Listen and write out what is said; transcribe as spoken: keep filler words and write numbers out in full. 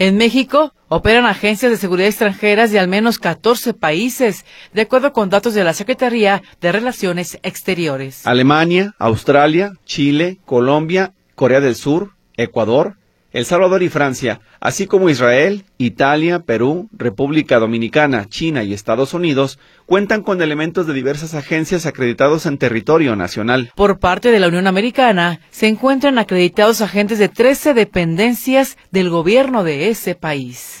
En México, operan agencias de seguridad extranjeras de al menos catorce países, de acuerdo con datos de la Secretaría de Relaciones Exteriores. Alemania, Australia, Chile, Colombia, Corea del Sur, Ecuador, El Salvador y Francia, así como Israel, Italia, Perú, República Dominicana, China y Estados Unidos, cuentan con elementos de diversas agencias acreditados en territorio nacional. Por parte de la Unión Americana, se encuentran acreditados agentes de trece dependencias del gobierno de ese país.